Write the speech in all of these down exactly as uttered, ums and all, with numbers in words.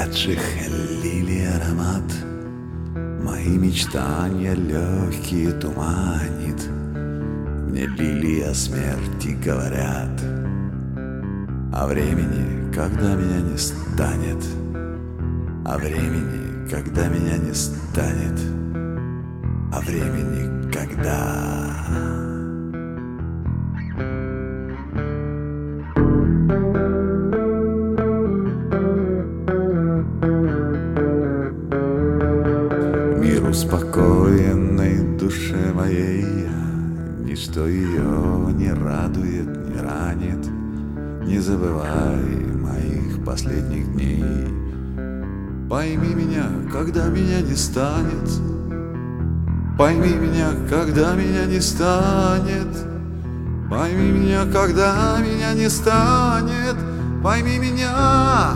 спячих лилий аромат мои мечтания легкие туманит. Мне лилии о смерти говорят, о времени, когда меня не станет, о времени, когда меня не станет, о времени, когда... Мир успокоенной душе моей, ничто ее не радует, не ранит. Не забывай моих последних дней. Пойми меня, когда меня не станет. Пойми меня, когда меня не станет. Пойми меня, когда меня не станет. Пойми меня.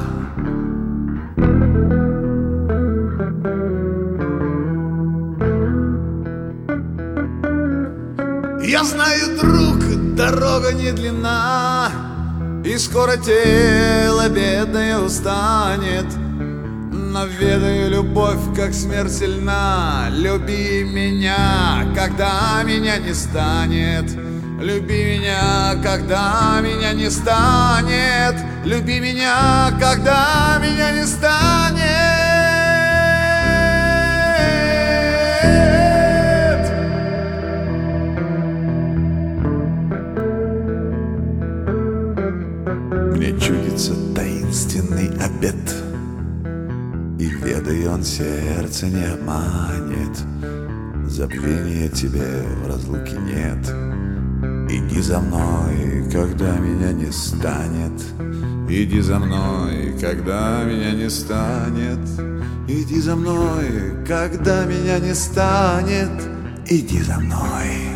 Я знаю, друг, дорога не длинна, и скоро тело бедное устанет. Но ведаю, любовь, как смерть сильна. Люби меня, когда меня не станет. Люби меня, когда меня не станет. Люби меня, когда меня не станет. Мне чудится таинственный обет, и ведаю, он сердце не обманет. Забвения тебе в разлуке нет. Иди за мной, когда меня не станет. Иди за мной, когда меня не станет. Иди за мной, когда меня не станет. Иди за мной.